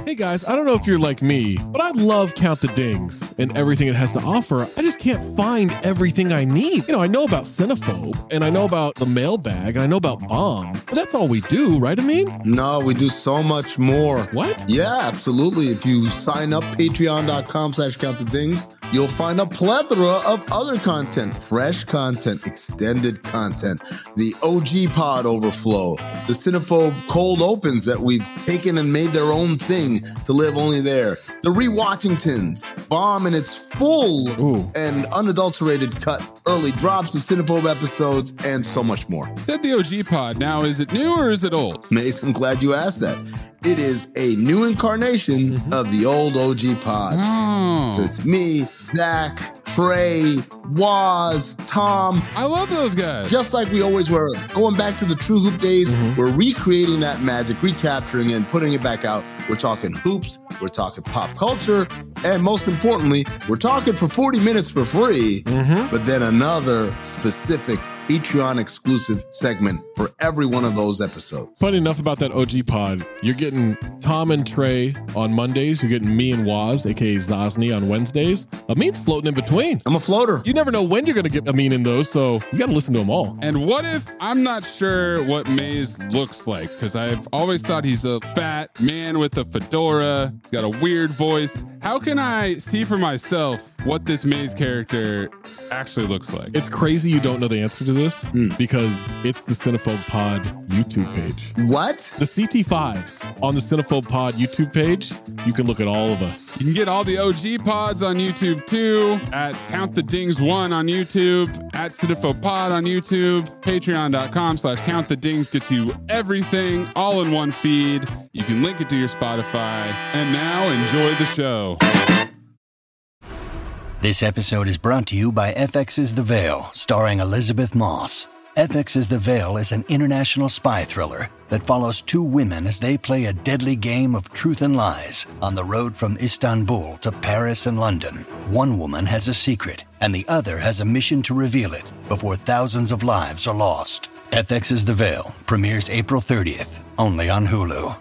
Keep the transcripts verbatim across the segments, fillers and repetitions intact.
Hey guys, I don't know if you're like me, but I love Count the Dings and everything it has to offer. I just can't find everything I need. You know, I know about Cinephobe, and I know about the mailbag, and I know about Bomb, but that's all we do, right, Amin? No, we do so much more. What? Yeah, absolutely. If you sign up, patreon.com slash count the dings, you'll find a plethora of other content, fresh content, extended content, the O G Pod Overflow, the Cinephobe Cold Opens that we've taken and made their own thing to live only there, the Rewatchingtons, Bomb in its full Ooh. and unadulterated cut, early drops of Cinephobe episodes, and so much more. Said the O G Pod. Now, is it new or is it old? Mace, I'm glad you asked that. It is a new incarnation mm-hmm. of the old O G Pod. Oh. So it's me, Zach, Trey, Waz, Tom. I love those guys. Just like we always were. Going back to the True Hoop days, mm-hmm. we're recreating that magic, recapturing it, and putting it back out. We're talking hoops, we're talking pop culture, and most importantly, we're talking for forty minutes for free, mm-hmm. but then another specific Patreon exclusive segment for every one of those episodes. Funny enough about that O G Pod, you're getting Tom and Trey on Mondays. You're getting me and Waz, aka Zosny, on Wednesdays. Amin's floating in between. I'm a floater. You never know when you're going to get Amin in those, so you got to listen to them all. And what if I'm not sure what Maze looks like? Because I've always thought he's a fat man with a fedora. He's got a weird voice. How can I see for myself what this Maze character actually looks like? It's crazy you don't know the answer to this mm. because it's the Cinephobe Pod YouTube page. What? The C T fives on the Cinephobe Pod YouTube page. You can look at all of us. You can get all the O G pods on YouTube too, at Count the Dings one on YouTube, at Cinephobe Pod on YouTube, patreon.com slash Count the Dings gets you everything all in one feed. You can link it to your Spotify. And now enjoy the show. This episode is brought to you by F X's The Veil, starring Elizabeth Moss. F X's The Veil is an international spy thriller that follows two women as they play a deadly game of truth and lies on the road from Istanbul to Paris and London. One woman has a secret, and the other has a mission to reveal it before thousands of lives are lost. F X's The Veil premieres April thirtieth, only on Hulu.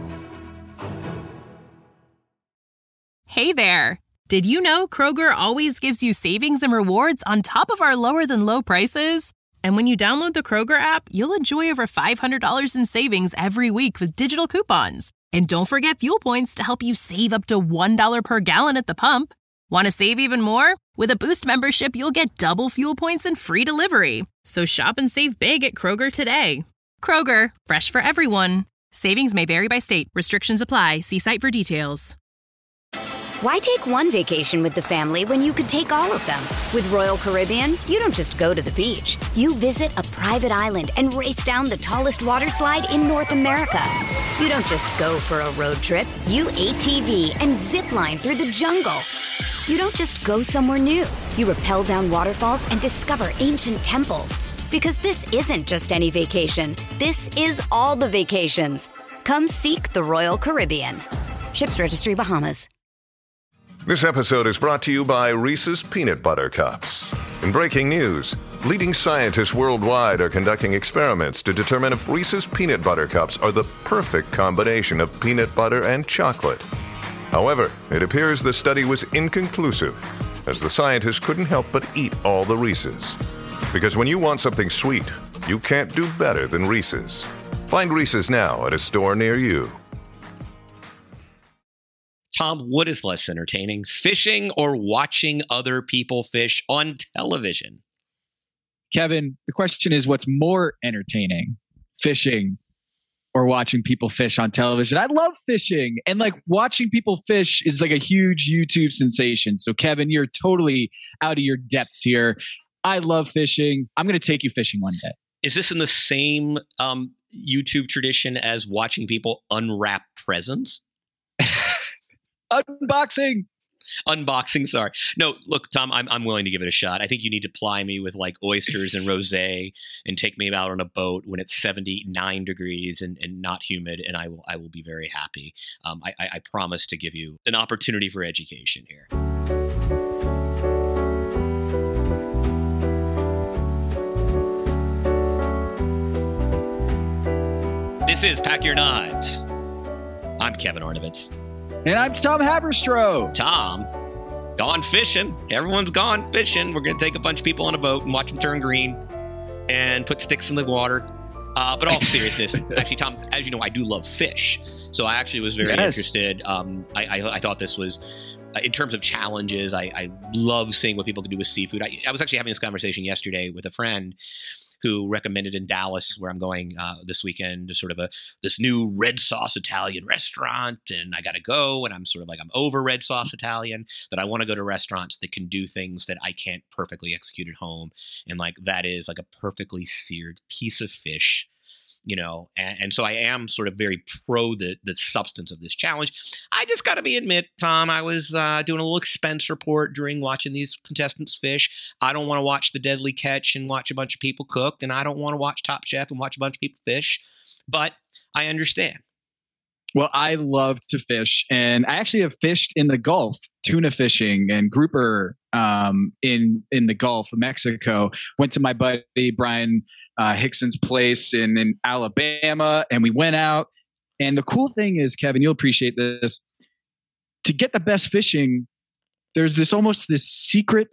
Hey there. Did you know Kroger always gives you savings and rewards on top of our lower-than-low prices? And when you download the Kroger app, you'll enjoy over five hundred dollars in savings every week with digital coupons. And don't forget fuel points to help you save up to one dollar per gallon at the pump. Want to save even more? With a Boost membership, you'll get double fuel points and free delivery. So shop and save big at Kroger today. Kroger, fresh for everyone. Savings may vary by state. Restrictions apply. See site for details. Why take one vacation with the family when you could take all of them? With Royal Caribbean, you don't just go to the beach. You visit a private island and race down the tallest water slide in North America. You don't just go for a road trip. You A T V and zip line through the jungle. You don't just go somewhere new. You rappel down waterfalls and discover ancient temples. Because this isn't just any vacation. This is all the vacations. Come seek the Royal Caribbean. Ships Registry, Bahamas. This episode is brought to you by Reese's Peanut Butter Cups. In breaking news, leading scientists worldwide are conducting experiments to determine if Reese's Peanut Butter Cups are the perfect combination of peanut butter and chocolate. However, it appears the study was inconclusive, as the scientists couldn't help but eat all the Reese's. Because when you want something sweet, you can't do better than Reese's. Find Reese's now at a store near you. Tom, what is less entertaining, fishing or watching other people fish on television? Kevin, the question is, what's more entertaining, fishing or watching people fish on television? I love fishing, and like watching people fish is like a huge YouTube sensation. So Kevin, you're totally out of your depths here. I love fishing. I'm going to take you fishing one day. Is this in the same um, YouTube tradition as watching people unwrap presents? Unboxing. Unboxing, sorry. No, look, Tom, I'm I'm willing to give it a shot. I think you need to ply me with like oysters and rosé and take me out on a boat when it's seventy-nine degrees and, and not humid, and I will I will be very happy. Um, I, I, I promise to give you an opportunity for education here. This is Pack Your Knives. I'm Kevin Arnovitz. And I'm Tom Haberstroh. Tom, gone fishing. Everyone's gone fishing. We're going to take a bunch of people on a boat and watch them turn green and put sticks in the water. Uh, but all seriousness, actually, Tom, as you know, I do love fish. So I actually was very Yes. interested. Um, I, I, I thought this was, uh, in terms of challenges, I, I love seeing what people can do with seafood. I, I was actually having this conversation yesterday with a friend who recommended in Dallas, where I'm going uh, this weekend, to sort of a this new red sauce Italian restaurant, and I got to go, and I'm sort of like, I'm over red sauce Italian, that I want to go to restaurants that can do things that I can't perfectly execute at home, and like that is like a perfectly seared piece of fish, you know, and, and so I am sort of very pro the the substance of this challenge. I just got to be admit, Tom, I was uh, doing a little expense report during watching these contestants fish. I don't want to watch The Deadly Catch and watch a bunch of people cook, and I don't want to watch Top Chef and watch a bunch of people fish, but I understand. Well, I love to fish, and I actually have fished in the Gulf, tuna fishing and grouper um, in in the Gulf of Mexico. Went to my buddy Brian uh, Hickson's place in, in Alabama, and we went out. And the cool thing is, Kevin, you'll appreciate this. To get the best fishing, there's this almost this secret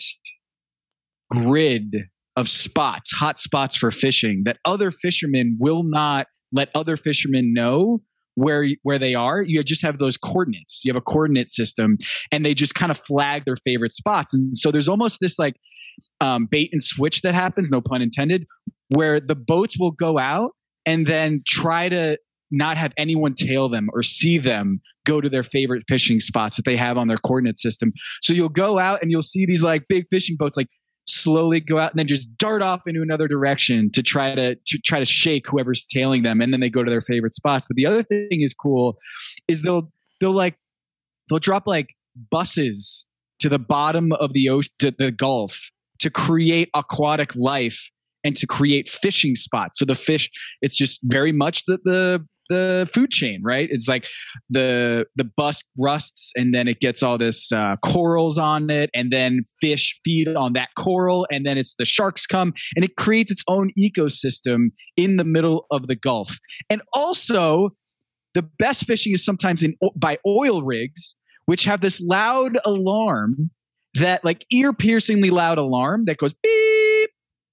grid of spots, hot spots for fishing that other fishermen will not let other fishermen know where where they are. You just have those coordinates. You have a coordinate system, and they just kind of flag their favorite spots. And so there's almost this like um, bait and switch that happens, no pun intended, where the boats will go out and then try to not have anyone tail them or see them go to their favorite fishing spots that they have on their coordinate system. So you'll go out and you'll see these like big fishing boats like slowly go out and then just dart off into another direction to try to, to try to shake whoever's tailing them, and then they go to their favorite spots. But the other thing is cool is they'll they'll like they'll drop like buses to the bottom of the ocean, to the Gulf, to create aquatic life and to create fishing spots. So the fish, it's just very much the the the food chain, right? It's like the the bus rusts, and then it gets all this uh, corals on it, and then fish feed on that coral, and then it's the sharks come, and it creates its own ecosystem in the middle of the Gulf. And also, the best fishing is sometimes in by oil rigs, which have this loud alarm, that like ear-piercingly loud alarm that goes beep,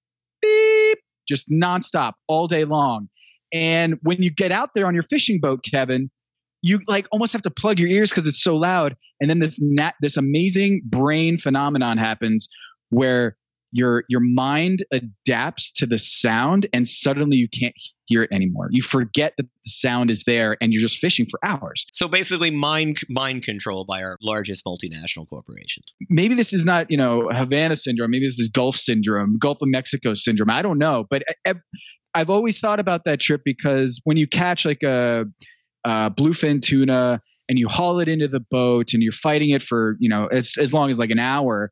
beep, just nonstop all day long. And when you get out there on your fishing boat, Kevin, you like almost have to plug your ears because it's so loud. And then this nat- this amazing brain phenomenon happens where your your mind adapts to the sound, and suddenly you can't hear it anymore. You forget that the sound is there, and you're just fishing for hours. So basically mind mind control by our largest multinational corporations. Maybe this is not, you know, Havana syndrome. Maybe this is Gulf syndrome, Gulf of Mexico syndrome. I don't know. But I've, I've always thought about that trip, because when you catch like a, a bluefin tuna and you haul it into the boat and you're fighting it for, you know, as, as long as like an hour,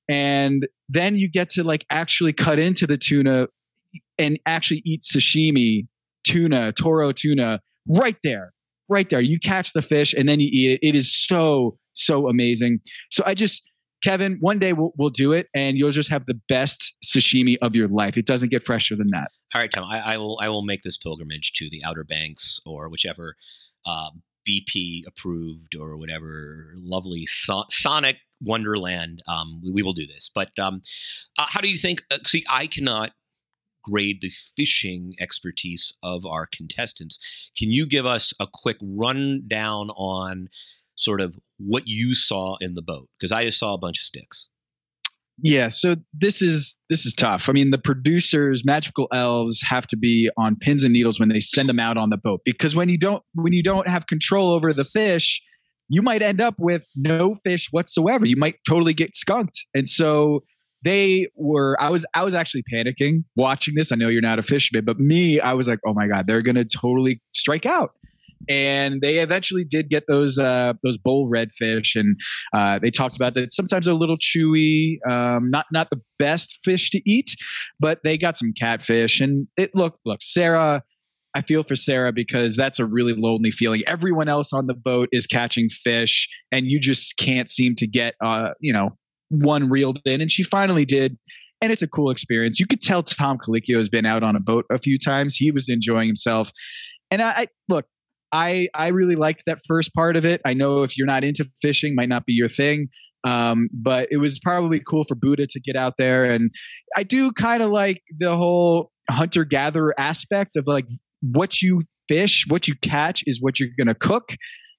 and then you get to like actually cut into the tuna and actually eat sashimi tuna, Toro tuna right there, right there. You catch the fish and then you eat it. It is so, so amazing. So I just, Kevin, one day we'll, we'll do it, and you'll just have the best sashimi of your life. It doesn't get fresher than that. All right, Tom, I, I will I will make this pilgrimage to the Outer Banks, or whichever uh, B P approved or whatever lovely so- sonic wonderland. Um, we, we will do this. But um, uh, how do you think? Uh, see, I cannot grade the fishing expertise of our contestants. Can you give us a quick rundown on sort of what you saw in the boat? Because I just saw a bunch of sticks. Yeah, so this is this is tough. I mean, the producers, Magical Elves, have to be on pins and needles when they send them out on the boat, because when you don't when you don't have control over the fish, you might end up with no fish whatsoever. You might totally get skunked. And so they were. I was I was actually panicking watching this. I know you're not a fisherman, but me, I was like, oh my God, they're gonna totally strike out. And they eventually did get those uh, those bull redfish, and uh, they talked about that sometimes they're a little chewy, um, not not the best fish to eat, but they got some catfish. And it look look Sarah, I feel for Sarah, because that's a really lonely feeling. Everyone else on the boat is catching fish, and you just can't seem to get uh, you know one reeled in, and she finally did. And it's a cool experience. You could tell Tom Colicchio has been out on a boat a few times. He was enjoying himself, and I, I look. I I really liked that first part of it. I know if you're not into fishing, might not be your thing. Um, but it was probably cool for Buddha to get out there. And I do kind of like the whole hunter-gatherer aspect of like what you fish, what you catch is what you're going to cook.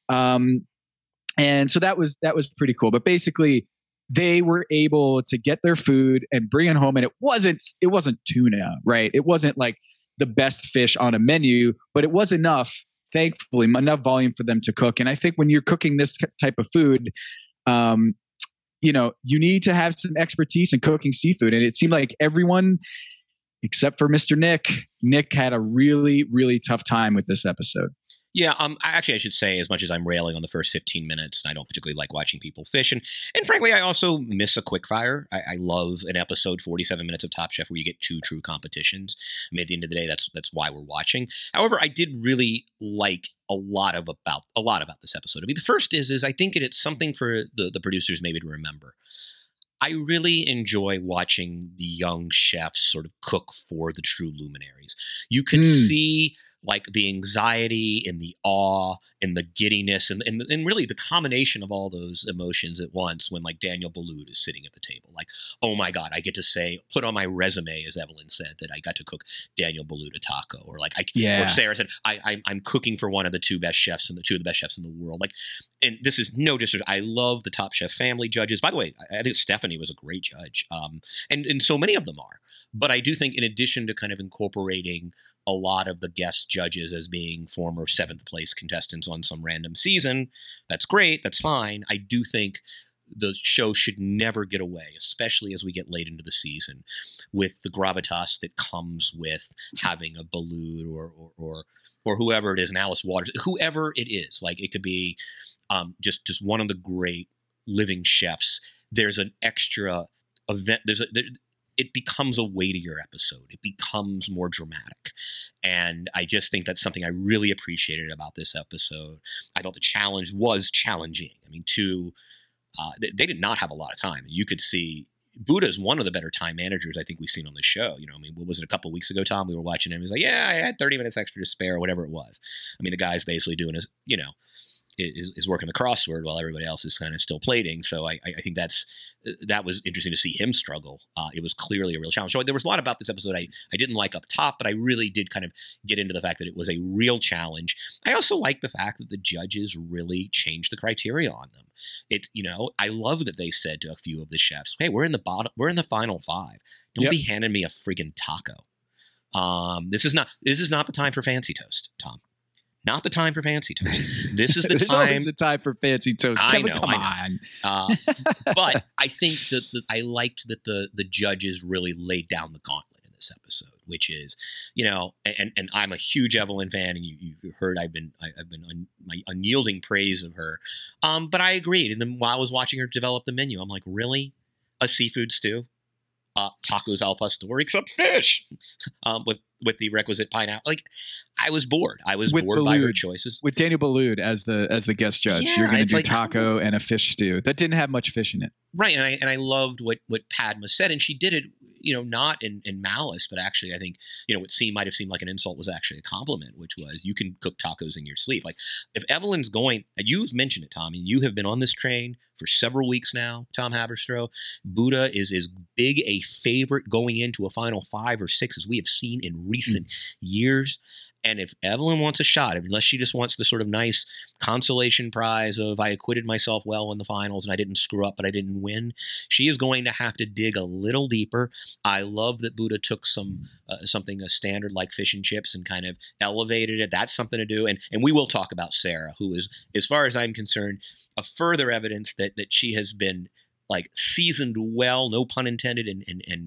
Um, and so that was, that was pretty cool. But basically they were able to get their food and bring it home. And it wasn't, it wasn't tuna, right? It wasn't like the best fish on a menu, but it was enough, thankfully, enough volume for them to cook. And I think when you're cooking this type of food, um, you know, you need to have some expertise in cooking seafood. And it seemed like everyone, except for Mister Nick, Nick had a really, really tough time with this episode. Yeah, um, actually, I should say, as much as I'm railing on the first fifteen minutes, and I don't particularly like watching people fish, and and frankly, I also miss a quickfire. I, I love an episode, forty-seven minutes of Top Chef, where you get two true competitions. I mean, at the end of the day, that's that's why we're watching. However, I did really like a lot of about a lot about this episode. I mean, the first is is I think it's something for the the producers maybe to remember. I really enjoy watching the young chefs sort of cook for the true luminaries. You can mm. see like the anxiety and the awe and the giddiness and, and and really the combination of all those emotions at once when like Daniel Boulud is sitting at the table. Like, oh my God, I get to say, put on my resume, as Evelyn said, that I got to cook Daniel Boulud a taco. Or like, I, yeah. or Sarah said, I, I, I'm cooking for one of the two best chefs and the two of the best chefs in the world. Like, and this is no disrespect. I love the Top Chef family judges. By the way, I, I think Stephanie was a great judge. Um, and, and so many of them are. But I do think in addition to kind of incorporating a lot of the guest judges as being former seventh place contestants on some random season, that's great. That's fine. I do think the show should never get away, especially as we get late into the season, with the gravitas that comes with having a Boulud or, or, or, or whoever it is, an Alice Waters, whoever it is. Like it could be um, just, just one of the great living chefs. There's an extra event. There's a, there, it becomes a weightier episode. It becomes more dramatic. And I just think that's something I really appreciated about this episode. I thought the challenge was challenging. I mean, two, uh, they, they did not have a lot of time. You could see Buddha is one of the better time managers I think we've seen on the show. You know, I mean, what was it, a couple of weeks ago, Tom? We were watching him. He was like, yeah, I had thirty minutes extra to spare, or whatever it was. I mean, the guy's basically doing his, you know, is, is working the crossword while everybody else is kind of still plating. So I, I think that's that was interesting to see him struggle. Uh, it was clearly a real challenge. So there was a lot about this episode I, I didn't like up top, but I really did kind of get into the fact that it was a real challenge. I also like the fact that the judges really changed the criteria on them. It, you know, I love that they said to a few of the chefs, hey, we're in the bottom, we're in the final five. Don't yep. be handing me a friggin' taco. Um, this is not, this is not the time for fancy toast, Tom. Not the time for fancy toast. This is the There's time. Always the time for fancy toast. I Kevin, know. come I on. know. Uh, but I think that the, I liked that the the judges really laid down the gauntlet in this episode, which is, you know, and and I'm a huge Evelyn fan, and you you heard I've been I, I've been un, my unyielding praise of her. Um, but I agreed, and then while I was watching her develop the menu, I'm like, really, a seafood stew, uh, tacos al pastor, except fish, um, with. with the requisite pineapple. Like, I was bored. I was with bored Boulud, by her choices. With Daniel Boulud as the as the guest judge, yeah, you're going to do like, taco and a fish stew. That didn't have much fish in it. Right, and I and I loved what what Padma said, and she did it, you know, not in, in malice, but actually I think, you know, what seemed might have seemed like an insult was actually a compliment, which was, you can cook tacos in your sleep. Like, if Evelyn's going, you've mentioned it, Tom, and you have been on this train for several weeks now, Tom Haberstroh. Buddha is as big a favorite going into a final five or six as we have seen in recent mm. years. And if Evelyn wants a shot, unless she just wants the sort of nice consolation prize of I acquitted myself well in the finals and I didn't screw up, but I didn't win, she is going to have to dig a little deeper. I love that Buddha took some uh, something a standard like fish and chips and kind of elevated it. That's something to do. And and we will talk about Sarah, who is, as far as I'm concerned, a further evidence that that she has been like seasoned well, no pun intended, in in in,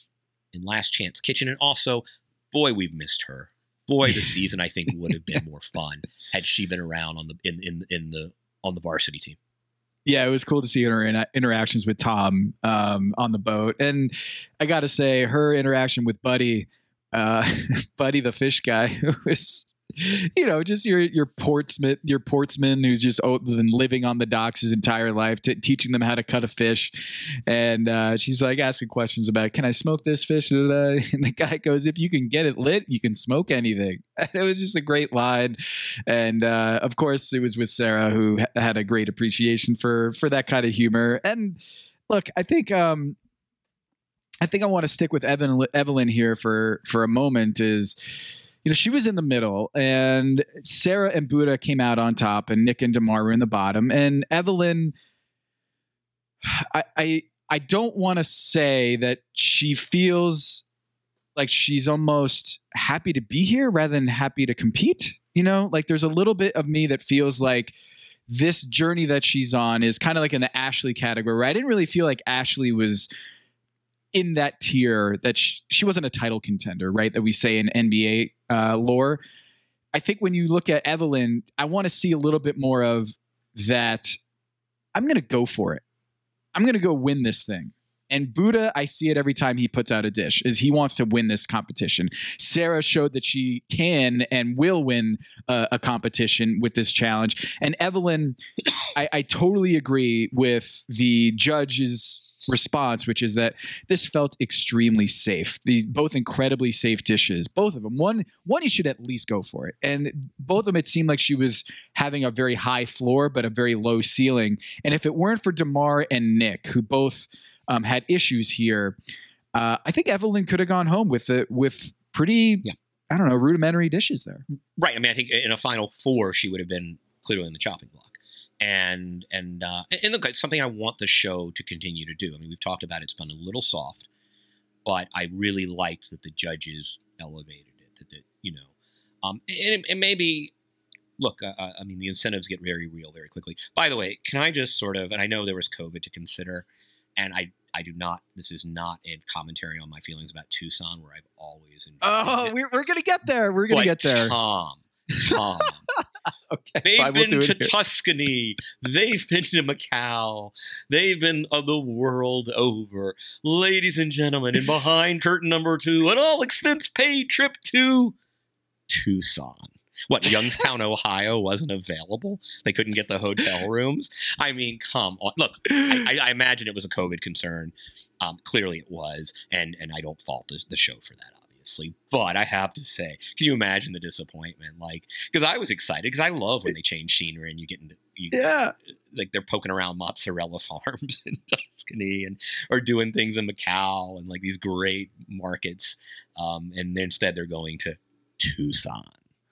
in Last Chance Kitchen. And also, boy, we've missed her. Boy, the season I think would have been more fun had she been around on the in in in the on the varsity team. Yeah, it was cool to see her in, interactions with Tom um, on the boat, and I got to say, her interaction with Buddy, uh, Buddy the fish guy, who was you know, just your your Portsmouth, your Portsman who's just oh, been living on the docks his entire life, t- teaching them how to cut a fish. And uh, she's like asking questions about, can I smoke this fish? And the guy goes, if you can get it lit, you can smoke anything. And it was just a great line. And uh, of course, it was with Sarah, who ha- had a great appreciation for for that kind of humor. And look, I think um, I think I want to stick with Evan, Evelyn here for for a moment. Is You know, she was in the middle, and Sarah and Buddha came out on top, and Nick and Damar were in the bottom. And Evelyn, I I, I don't want to say that she feels like she's almost happy to be here rather than happy to compete. You know, like there's a little bit of me that feels like this journey that she's on is kind of like in the Ashley category, where I didn't really feel like Ashley was in that tier, that she, she wasn't a title contender, right? That we say in N B A uh, lore. I think when you look at Evelyn, I want to see a little bit more of that. I'm going to go for it. I'm going to go win this thing. And Buddha, I see it every time he puts out a dish, is he wants to win this competition. Sarah showed that she can and will win uh, a competition with this challenge. And Evelyn, I, I totally agree with the judge's response, which is that this felt extremely safe. These both incredibly safe dishes, both of them. One, one you should at least go for it. And both of them, it seemed like she was having a very high floor, but a very low ceiling. And if it weren't for Damar and Nick, who both um, had issues here, uh, I think Evelyn could have gone home with it with pretty, yeah. I don't know, rudimentary dishes there. Right. I mean, I think in a final four, she would have been clearly in the chopping block. And and uh, and look, it's something I want the show to continue to do. I mean, we've talked about it's been a little soft, but I really liked that the judges elevated it. That, that you know, um, and, and maybe look, uh, I mean, the incentives get very real very quickly. By the way, can I just sort of, and I know there was COVID to consider, and I I do not. This is not a commentary on my feelings about Tucson, where I've always enjoyed oh, it. we're we're gonna get there. We're gonna but get there. Tom, Tom. Okay, They've fine, we'll been do to it here. Tuscany. They've been to Macau. They've been of the world over. Ladies and gentlemen, and behind curtain number two, an all expense paid trip to Tucson. What, Youngstown, Ohio wasn't available? They couldn't get the hotel rooms? I mean, come on. Look, I, I imagine it was a COVID concern. Um, clearly it was, and, and I don't fault the, the show for that, obviously. But I have to say, can you imagine the disappointment? Like, because I was excited, because I love when they change scenery and you get into, you, Yeah. like they're poking around mozzarella farms in Tuscany and or doing things in Macau and like these great markets. Um, and then instead they're going to Tucson.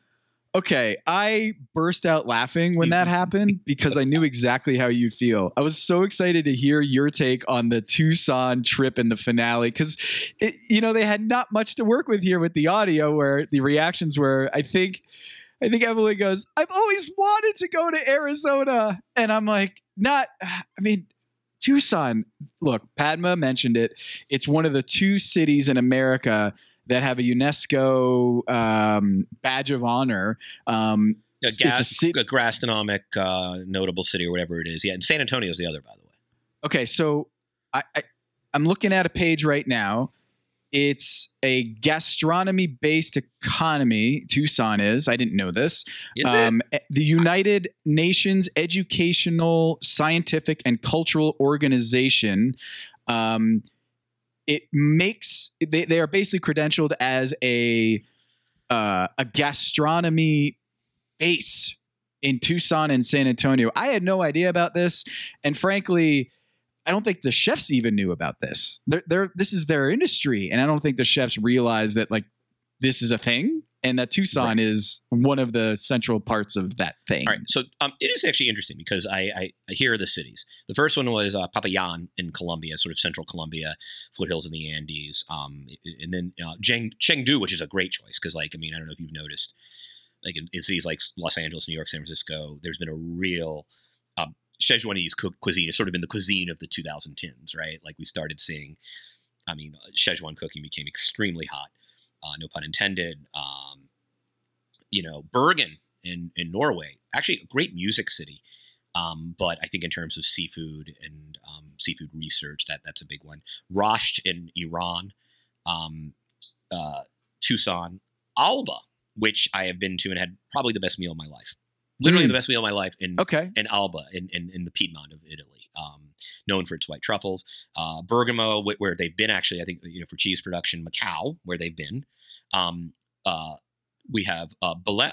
Okay, I burst out laughing when that happened because I knew exactly how you feel. I was so excited to hear your take on the Tucson trip in the finale because, you know, they had not much to work with here with the audio where the reactions were, I think, I think Evelyn goes, I've always wanted to go to Arizona. And I'm like, not, I mean, Tucson, look, Padma mentioned it. It's one of the two cities in America that have a UNESCO um, badge of honor. Um, A, it's gas, a ci- a gastronomic uh, notable city or whatever it is. Yeah, and San Antonio is the other, by the way. Okay, so I, I, I'm looking at a page right now. It's a gastronomy-based economy. Tucson is. I didn't know this. Is um, it? The United Nations Educational, Scientific, and Cultural Organization. Um, It makes they, they are basically credentialed as a uh, a gastronomy base in Tucson and San Antonio. I had no idea about this, and frankly, I don't think the chefs even knew about this. They're, they're this is their industry, and I don't think the chefs realize that like this is a thing, and that Tucson Right. is one of the central parts of that thing. All right, so um, it is actually interesting because I, I, I hear the cities. The first one was uh, Popayán in Colombia, sort of central Colombia, foothills in the Andes, um, and then uh, Cheng, Chengdu, which is a great choice because, like, I mean, I don't know if you've noticed, like in, in cities like Los Angeles, New York, San Francisco, there's been a real um, Szechuanese cu- cuisine. It's sort of been the cuisine of the twenty tens, right? Like we started seeing, I mean, Szechuan cooking became extremely hot. Uh, no pun intended. Um, you know, Bergen in, in Norway, actually a great music city. Um, but I think in terms of seafood and um, seafood research, that that's a big one. Rasht in Iran, um, uh, Tucson, Alba, which I have been to and had probably the best meal of my life. Literally Mm. the best meal of my life in Okay. in Alba, in, in, in the Piedmont of Italy, um, known for its white truffles. Uh, Bergamo, wh- where they've been actually, I think, you know, for cheese production. Macau, where they've been. Um, uh, we have uh, Belém,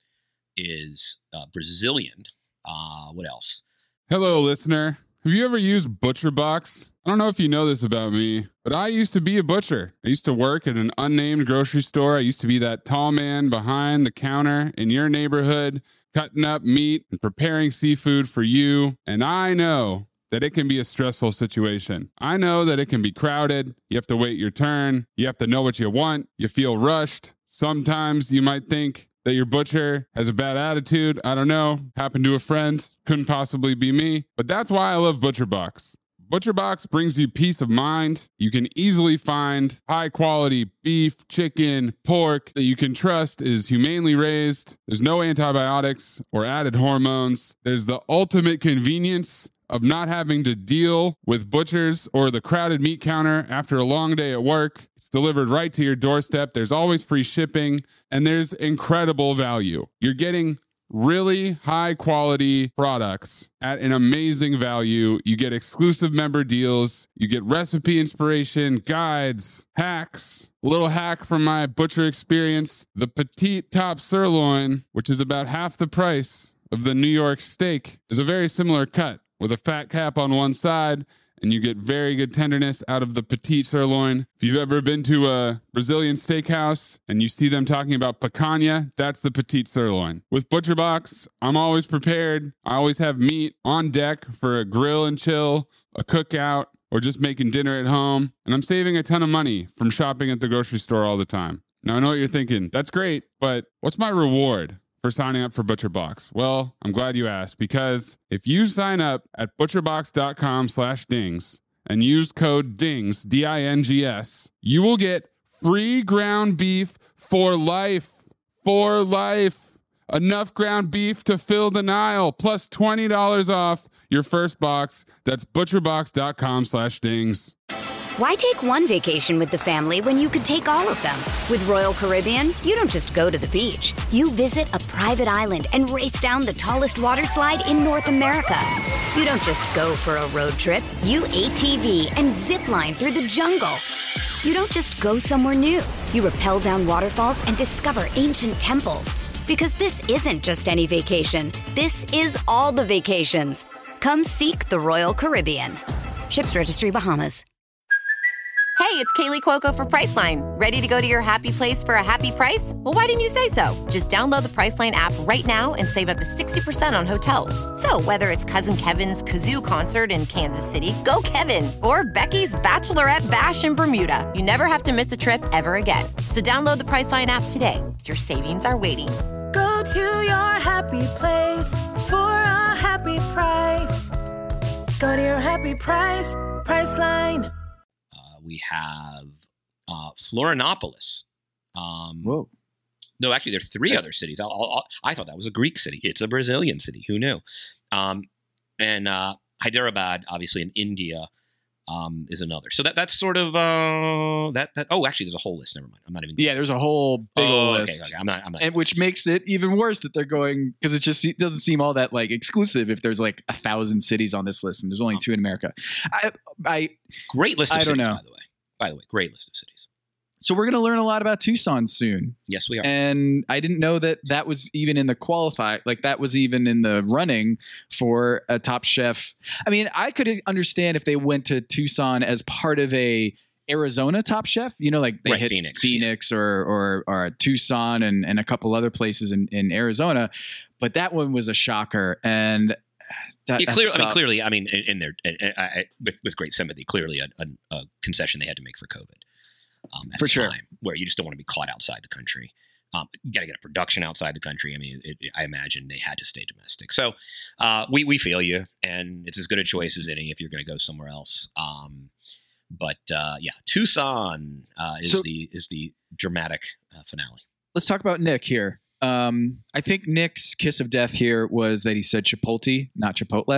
is uh, Brazilian. Uh, what else? Hello, listener. Have you ever used ButcherBox? I don't know if you know this about me, but I used to be a butcher. I used to work at an unnamed grocery store. I used to be that tall man behind the counter in your neighborhood, cutting up meat and preparing seafood for you. And I know that it can be a stressful situation. I know that it can be crowded. You have to wait your turn. You have to know what you want. You feel rushed. Sometimes you might think that your butcher has a bad attitude. I don't know. Happened to a friend. Couldn't possibly be me. But that's why I love ButcherBox. ButcherBox brings you peace of mind. You can easily find high quality beef, chicken, pork that you can trust is humanely raised. There's no antibiotics or added hormones. There's the ultimate convenience of not having to deal with butchers or the crowded meat counter after a long day at work. It's delivered right to your doorstep. There's always free shipping, and there's incredible value. You're getting really high quality products at an amazing value. You get exclusive member deals. You get recipe inspiration, guides, hacks. A little hack from my butcher experience. The petite top sirloin, which is about half the price of the New York steak, is a very similar cut with a fat cap on one side, and you get very good tenderness out of the petite sirloin. If you've ever been to a Brazilian steakhouse and you see them talking about picanha, that's the petite sirloin. With ButcherBox, I'm always prepared. I always have meat on deck for a grill and chill, a cookout, or just making dinner at home. And I'm saving a ton of money from shopping at the grocery store all the time. Now, I know what you're thinking. That's great, but what's my reward for signing up for ButcherBox? Well, I'm glad you asked, because if you sign up at butcherbox.com slash dings and use code DINGS, D I N G S, you will get free ground beef for life. For life. Enough ground beef to fill the Nile, plus twenty dollars off your first box. That's butcherbox.com slash dings. Why take one vacation with the family when you could take all of them? With Royal Caribbean, you don't just go to the beach. You visit a private island and race down the tallest water slide in North America. You don't just go for a road trip. You A T V and zip line through the jungle. You don't just go somewhere new. You rappel down waterfalls and discover ancient temples. Because this isn't just any vacation. This is all the vacations. Come seek the Royal Caribbean. Ships Registry, Bahamas. Hey, it's Kaylee Cuoco for Priceline. Ready to go to your happy place for a happy price? Well, why didn't you say so? Just download the Priceline app right now and save up to sixty percent on hotels. So whether it's Cousin Kevin's Kazoo Concert in Kansas City, go Kevin, or Becky's Bachelorette Bash in Bermuda, you never have to miss a trip ever again. So download the Priceline app today. Your savings are waiting. Go to your happy place for a happy price. Go to your happy price, Priceline. We have uh, Florianopolis. Um, Whoa. No, actually, there are three other cities. I'll, I'll, I thought that was a Greek city. It's a Brazilian city. Who knew? Um, and uh, Hyderabad, obviously in India, um, is another. So that that's sort of uh, that. That oh, actually, there's a whole list. Never mind. I'm not even. Yeah, there's a whole big oh, old okay, list. okay. I'm not. I'm not. And which makes it even worse that they're going, because it just it doesn't seem all that like exclusive if there's like a thousand cities on this list and there's only Oh. two in America. I, I Great list of I don't cities, know. by the way. By the way, great list of cities. So we're going to learn a lot about Tucson soon. Yes, we are. And I didn't know that that was even in the qualify, like that was even in the running for a Top Chef. I mean, I could understand if they went to Tucson as part of a Arizona Top Chef, you know, like they Right, hit Phoenix, Phoenix or, or, or Tucson and, and a couple other places in, in Arizona. But that one was a shocker. And that, Yeah, clear, that's I mean, tough. clearly, I mean, in, in their, I, I, with, with great sympathy, clearly a, a, a concession they had to make for COVID. Um, at For the sure. time, where you just don't want to be caught outside the country. Um, you got to get a production outside the country. I mean, it, it, I imagine they had to stay domestic. So uh, we we feel you, and it's as good a choice as any if you're going to go somewhere else. Um, but uh, yeah, Tucson uh, is So- the is the dramatic uh, finale. Let's talk about Nick here. Um, I think Nick's kiss of death here was that he said Chipotle, not Chipotle.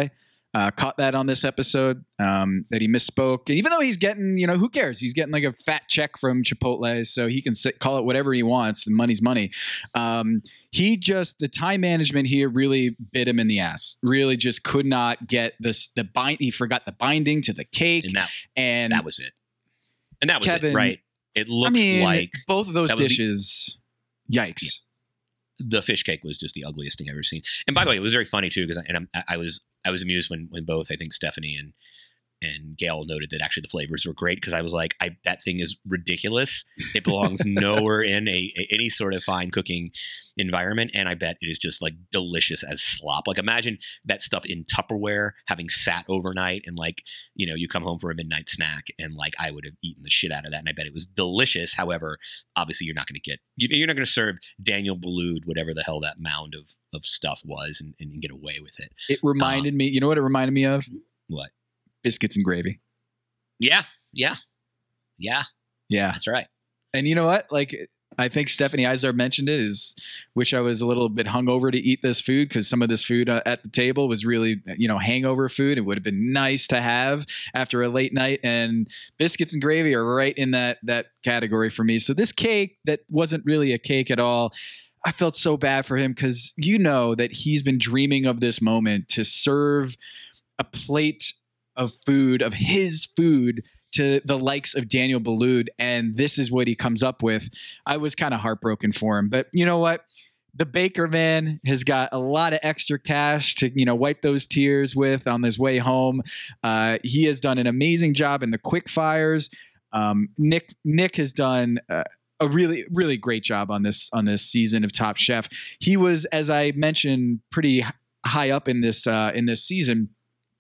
Uh, caught that on this episode, um, that he misspoke. And even though he's getting, you know, who cares? He's getting like a fat check from Chipotle, so he can sit, call it whatever he wants. The money's money. Um, he just, the time management here really bit him in the ass. Really just could not get this, the bind. He forgot the binding to the cake. And that, and that was it. And that was Kevin, it, right? It looked I mean, like both of those dishes. The, yikes. Yeah. The fish cake was just the ugliest thing I've ever seen. And by the way, it was very funny too, because I, and I'm, I was I was amused when when both I think Stephanie and and Gail noted that actually the flavors were great, because I was like, I that thing is ridiculous. It belongs nowhere in a, a any sort of fine cooking environment, and I bet it is just like delicious as slop. Like imagine that stuff in Tupperware, having sat overnight, and like you know you come home for a midnight snack, and like I would have eaten the shit out of that, and I bet it was delicious. However, obviously you're not going to get you're not going to serve Daniel Boulud whatever the hell that mound of of stuff was, and, and get away with it. It reminded um, me. You know what it reminded me of? What? Biscuits and gravy. Yeah, yeah, yeah, yeah. That's right. And you know what? Like, I think Stephanie Izar mentioned it. Is wish I was a little bit hungover to eat this food, because some of this food uh, at the table was really, you know, hangover food. It would have been nice to have after a late night. And biscuits and gravy are right in that that category for me. So this cake that wasn't really a cake at all, I felt so bad for him, because you know that he's been dreaming of this moment to serve a plate of food, of his food, to the likes of Daniel Boulud, and this is what he comes up with. I was kind of heartbroken for him, but you know what? The baker man has got a lot of extra cash to, you know, wipe those tears with on his way home. Uh, he has done an amazing job in the quick fires. Um, Nick Nick has done uh, a really, really great job on this on this season of Top Chef. He was, as I mentioned, pretty high up in this uh, in this season.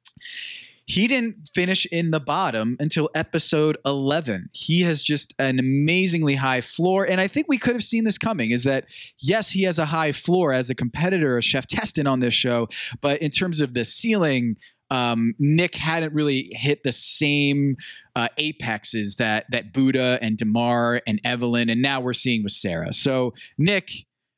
He didn't finish in the bottom until episode eleven. He has just an amazingly high floor. And I think we could have seen this coming, is that, yes, he has a high floor as a competitor, a Chef Teston on this show. But in terms of the ceiling, um, Nick hadn't really hit the same uh, apexes that that Buddha and Damar and Evelyn, and now we're seeing with Sarah. So Nick,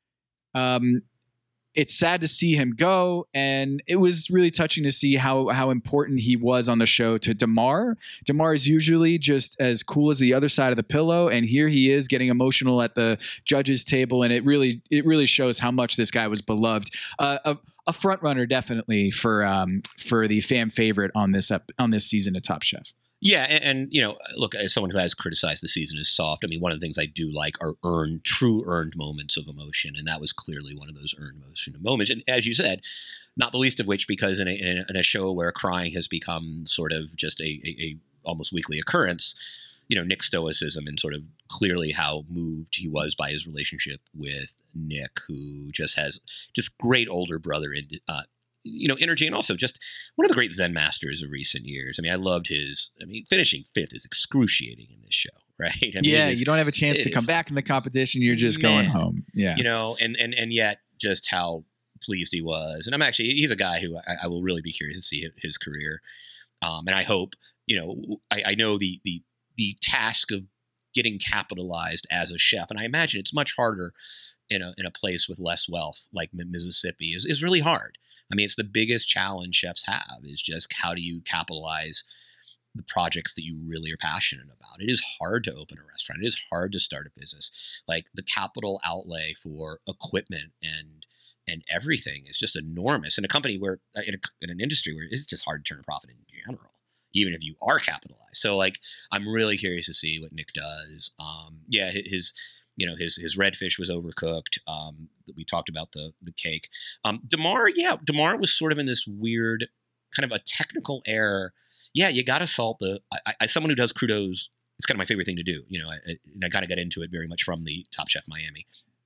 um, it's sad to see him go, and it was really touching to see how how important he was on the show to Damar. Damar is usually just as cool as the other side of the pillow, and here he is getting emotional at the judges' table, and it really it really shows how much this guy was beloved. Uh, a, a front runner, definitely, for um, for the fan favorite on this ep- on this season of Top Chef. Yeah, and, and you know, look, as someone who has criticized the season as soft, I mean, one of the things I do like are earned, true earned moments of emotion, and that was clearly one of those earned emotion moments. And as you said, not the least of which because in a, in a, in a show where crying has become sort of just a, a, a almost weekly occurrence, you know, Nick's stoicism and sort of clearly how moved he was by his relationship with Nick, who just has just great older brother in, uh, you know, energy, and also just one of the great Zen masters of recent years. I mean, I loved his, I mean, finishing fifth is excruciating in this show, right? I mean, yeah, is, you don't have a chance to is, come back in the competition. You're just man, going home. Yeah. You know, and, and, and yet just how pleased he was. And I'm actually, he's a guy who I, I will really be curious to see his career. Um, and I hope, you know, I, I know the, the, the task of getting capitalized as a chef, and I imagine it's much harder in a, in a place with less wealth like Mississippi is, is really hard. I mean, it's the biggest challenge chefs have, is just how do you capitalize the projects that you really are passionate about. It is hard to open a restaurant. It is hard to start a business. Like the capital outlay for equipment and and everything is just enormous in a company where, in, a, in an industry where it's just hard to turn a profit in general, even if you are capitalized. So like, I'm really curious to see what Nick does. Um, yeah, his, you know, his, his redfish was overcooked. Um, we talked about the, the cake. Um, Damar, yeah, Damar was sort of in this weird kind of a technical error. Yeah, you got to salt the, I, I, someone who does crudos, it's kind of my favorite thing to do. You know, I, and I kind of got into it very much from the Top Chef Miami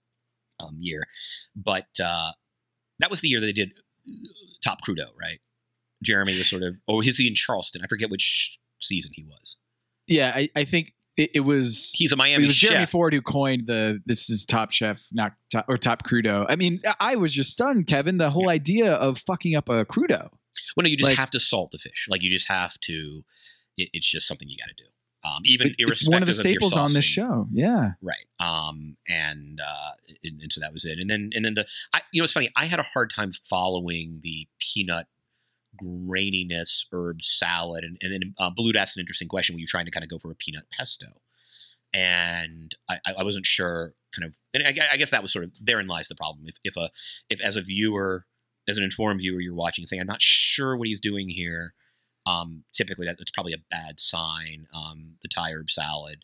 um, year. But uh, that was the year that they did Top Crudo, right? Jeremy was sort of, oh, he's in Charleston. I forget which season he was. Yeah, I, I think it, it was. He's a Miami It was chef. Jeremy Ford who coined the "This is Top Chef, not top, or Top Crudo." I mean, I was just stunned, Kevin. The whole yeah. idea of fucking up a crudo. Well, no, you just like, have to salt the fish. Like you just have to. It, it's just something you got to do. Um, even it, irrespective it's one of the staples of your on this show. Yeah, right. Um, and uh, and, and so that was it. And then and then the, I, you know, it's funny. I had a hard time following the peanut graininess, herb salad. And, and then uh, Balud asked an interesting question. Were you trying to kind of go for a peanut pesto? And I, I wasn't sure kind of, and I, I guess that was sort of, therein lies the problem. If, if a, if as a viewer, as an informed viewer, you're watching and saying, I'm not sure what he's doing here. Um, typically that, that's probably a bad sign. Um, the Thai herb salad,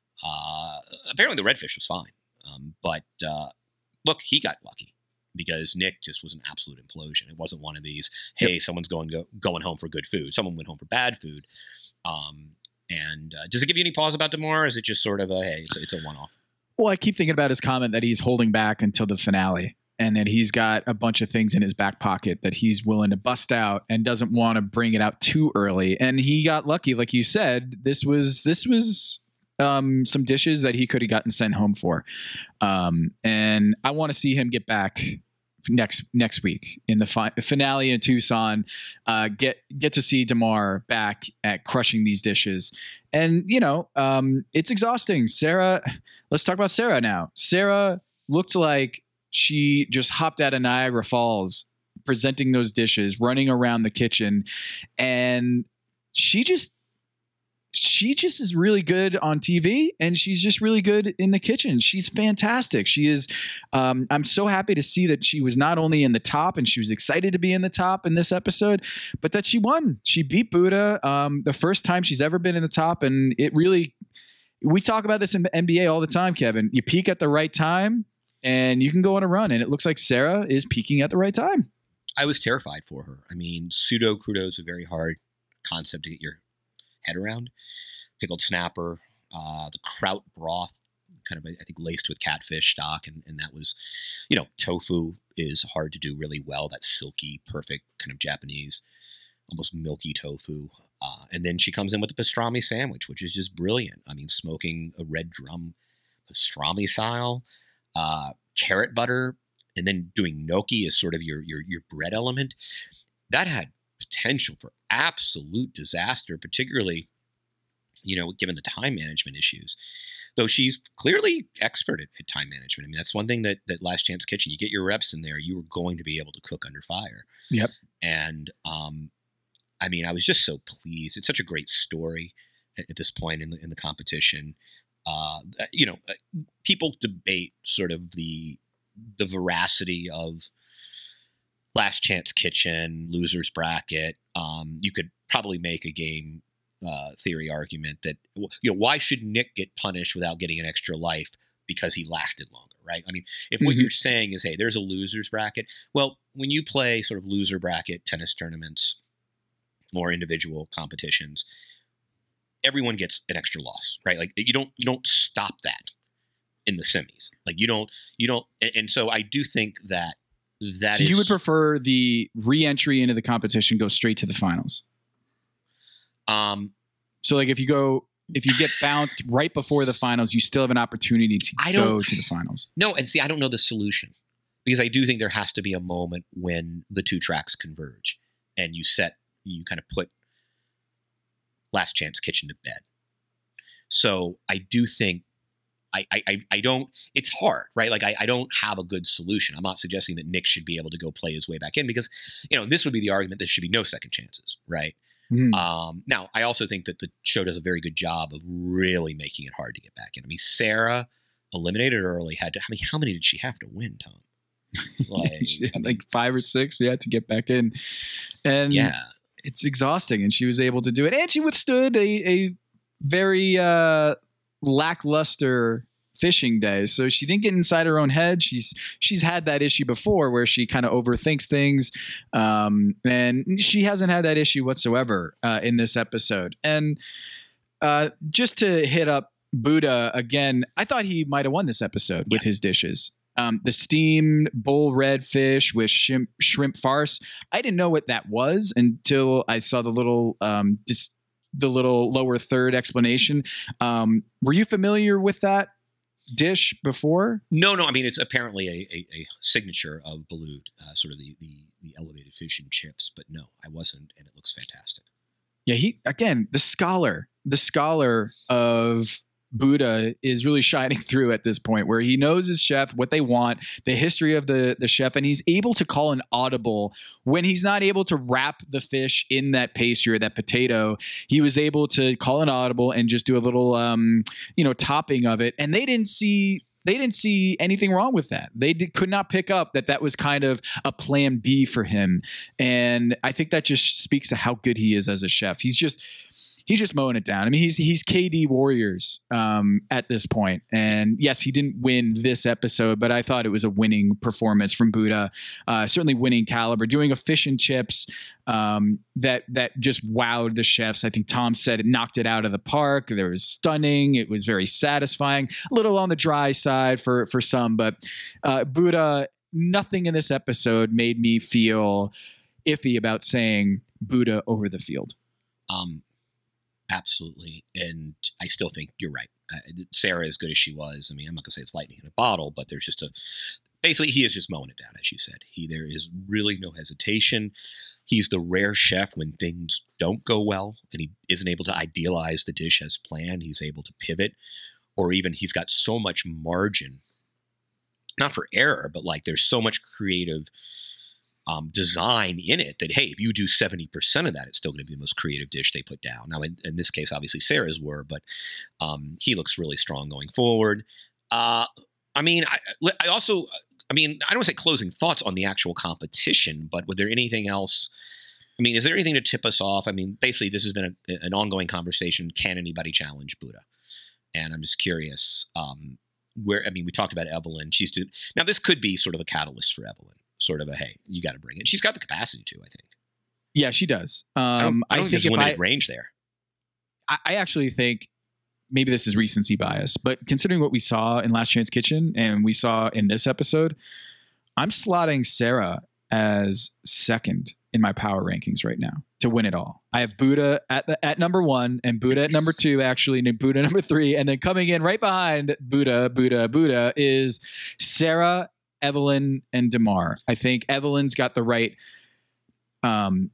uh, apparently the redfish was fine. Um, but, uh, look, he got lucky because Nick just was an absolute implosion. It wasn't one of these, hey, yep. someone's going, go, going home for good food. Someone went home for bad food. Um, And uh, does it give you any pause about Damar? Or is it just sort of a, hey, it's a, it's a one-off? Well, I keep thinking about his comment that he's holding back until the finale and that he's got a bunch of things in his back pocket that he's willing to bust out and doesn't want to bring it out too early. And he got lucky. Like you said, this was, this was um, some dishes that he could have gotten sent home for. Um, and I want to see him get back next next week in the fi- finale in Tucson, uh, get get to see Damar back at crushing these dishes. And, you know, um, it's exhausting. Sarah, let's talk about Sarah now. Sarah looked like she just hopped out of Niagara Falls presenting those dishes, running around the kitchen. And she just She just is really good on T V, and she's just really good in the kitchen. She's fantastic. She is. Um, I'm so happy to see that she was not only in the top, and she was excited to be in the top in this episode, but that she won. She beat Buddha um, the first time she's ever been in the top, and it really. We talk about this in the N B A all the time, Kevin. You peak at the right time, and you can go on a run. And it looks like Sarah is peaking at the right time. I was terrified for her. I mean, pseudo crudo is a very hard concept to get your head around. Pickled snapper, uh, the kraut broth, kind of, I think, laced with catfish stock. And, and that was, you know, tofu is hard to do really well. That silky, perfect kind of Japanese, almost milky tofu. Uh, and then she comes in with the pastrami sandwich, which is just brilliant. I mean, smoking a red drum pastrami style, uh, carrot butter, and then doing gnocchi as sort of your, your, your bread element. That had potential for absolute disaster, particularly, you know, given the time management issues, though she's clearly expert at, at time management. I mean, that's one thing that, that Last Chance Kitchen, you get your reps in there, you are going to be able to cook under fire. Yep. And, um, I mean, I was just so pleased. It's such a great story at, at this point in the, in the competition. Uh, you know, people debate sort of the, the veracity of Last Chance Kitchen, losers bracket. Um, you could probably make a game uh, theory argument that, you know, why should Nick get punished without getting an extra life because he lasted longer, right? I mean, if what mm-hmm. you're saying is, hey, there's a losers bracket. Well, when you play sort of loser bracket tennis tournaments or individual competitions, everyone gets an extra loss, right? Like you don't you don't stop that in the semis. Like you don't you don't, and, and so I do think that that so is. You would prefer the re-entry into the competition go straight to the finals? Um. So like if you go if you get bounced right before the finals, you still have an opportunity to I go to the finals. No, and see, I don't know the solution because I do think there has to be a moment when the two tracks converge and you set you kind of put Last Chance Kitchen to bed. So I do think I, I, I don't, it's hard, right? Like I, I don't have a good solution. I'm not suggesting that Nick should be able to go play his way back in because, you know, this would be the argument there should be no second chances, right? Mm-hmm. Um, now, I also think that the show does a very good job of really making it hard to get back in. I mean, Sarah eliminated early, had to, I mean, how many did she have to win, Tom? Like, I mean, like five or six, yeah, to get back in. And yeah, it's exhausting, and she was able to do it. And she withstood a, a very uh, lackluster fishing day. So she didn't get inside her own head. She's she's had that issue before where she kind of overthinks things. Um, and she hasn't had that issue whatsoever uh, in this episode. And uh, just to hit up Buddha again, I thought he might have won this episode with yeah. his dishes. Um, the steamed bull red fish with shrimp, shrimp farce. I didn't know what that was until I saw the little um, dis- the little lower third explanation. Um, were you familiar with that dish before? No, no. I mean, it's apparently a, a, a signature of Balud, uh, sort of the, the the elevated fish and chips. But no, I wasn't, and it looks fantastic. Yeah, he again the scholar, the scholar of Buddha is really shining through at this point, where he knows his chef, what they want, the history of the, the chef, and he's able to call an audible when he's not able to wrap the fish in that pastry or that potato. He was able to call an audible and just do a little, um, you know, topping of it. And they didn't see They didn't see anything wrong with that. They did, could not pick up that that was kind of a plan B for him. And I think that just speaks to how good he is as a chef. He's just he's just mowing it down. I mean, he's he's K D Warriors um, at this point. And yes, he didn't win this episode, but I thought it was a winning performance from Buddha. Uh, certainly winning caliber, doing a fish and chips um, that that just wowed the chefs. I think Tom said it knocked it out of the park. There was stunning. It was very satisfying. A little on the dry side for for some, but uh, Buddha. Nothing in this episode made me feel iffy about saying Buddha over the field. Um. Absolutely. And I still think you're right. Uh, Sarah, as good as she was, I mean, I'm not going to say it's lightning in a bottle, but there's just a, basically he is just mowing it down, as you said. He, there is really no hesitation. He's the rare chef when things don't go well and he isn't able to idealize the dish as planned. He's able to pivot, or even he's got so much margin, not for error, but like there's so much creative Um, design in it that, hey, if you do seventy percent of that, it's still going to be the most creative dish they put down. Now, in, in this case, obviously Sarah's were, but um, he looks really strong going forward. Uh, I mean, I, I also, I mean, I don't want to say closing thoughts on the actual competition, but was there anything else? I mean, is there anything to tip us off? I mean, basically, this has been a, an ongoing conversation. Can anybody challenge Buddha? And I'm just curious um, where, I mean, we talked about Evelyn. She's do, now this could be sort of a catalyst for Evelyn. Sort of a, hey, you got to bring it. She's got the capacity to, I think. Yeah, she does. Um, I don't, I don't I think, think there's limited I, range there. I, I actually think maybe this is recency bias, but considering what we saw in Last Chance Kitchen and we saw in this episode, I'm slotting Sarah as second in my power rankings right now to win it all. I have Buddha at the, at number one and Buddha at number two, actually, and Buddha number three. And then coming in right behind Buddha, Buddha, Buddha is Sarah, Evelyn, and Damar. I think Evelyn's got the right um,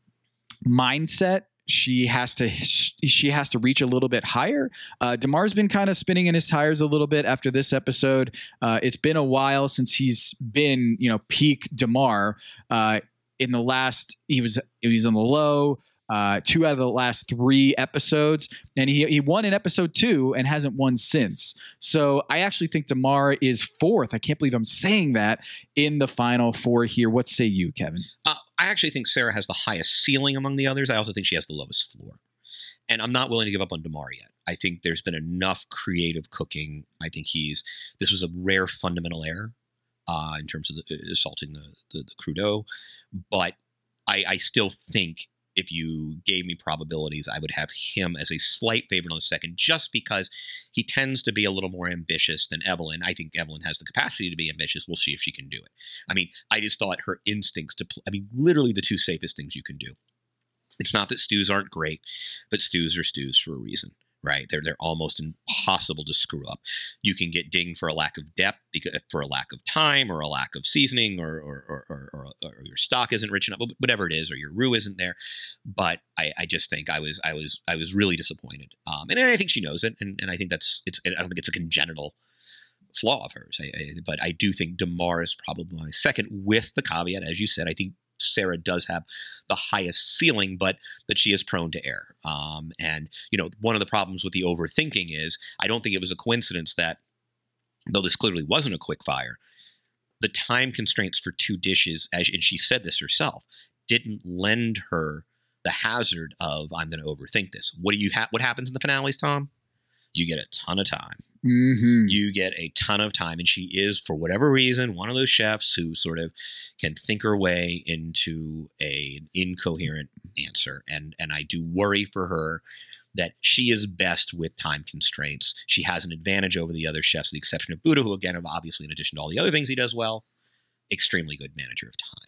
mindset. She has to she has to reach a little bit higher. Uh, Damar's been kind of spinning in his tires a little bit after this episode. Uh, it's been a while since he's been, you know, peak Damar. Uh, in the last, he was he was in the low. Uh, two out of the last three episodes, and he he won in episode two and hasn't won since. So I actually think Damar is fourth. I can't believe I'm saying that in the final four here. What say you, Kevin? Uh, I actually think Sarah has the highest ceiling among the others. I also think she has the lowest floor. And I'm not willing to give up on Damar yet. I think there's been enough creative cooking. I think he's, this was a rare fundamental error uh, in terms of the, uh, assaulting the, the, the crudo. But I, I still think if you gave me probabilities, I would have him as a slight favorite on the second, just because he tends to be a little more ambitious than Evelyn. I think Evelyn has the capacity to be ambitious. We'll see if she can do it. I mean, I just thought her instincts to, pl- I mean, literally the two safest things you can do. It's not that stews aren't great, but stews are stews for a reason, right? They're they're almost impossible to screw up. You can get dinged for a lack of depth, because for a lack of time, or a lack of seasoning, or or or, or, or, or your stock isn't rich enough, whatever it is, or your roux isn't there. But I, I just think I was I was I was really disappointed, um, and, and I think she knows it, and, and I think that's it's. I don't think it's a congenital flaw of hers. I, I, but I do think Damar is probably my second, with the caveat, as you said, I think Sarah does have the highest ceiling, but that she is prone to error. Um, and, you know, one of the problems with the overthinking is I don't think it was a coincidence that, though this clearly wasn't a quick fire, the time constraints for two dishes, as, and she said this herself, didn't lend her the hazard of, I'm going to overthink this. What do you ha- What happens in the finales, Tom? You get a ton of time. Mm-hmm. You get a ton of time, and she is, for whatever reason, one of those chefs who sort of can think her way into a, an incoherent answer. And and I do worry for her that she is best with time constraints. She has an advantage over the other chefs, with the exception of Buddha, who, again, obviously, in addition to all the other things he does well, extremely good manager of time.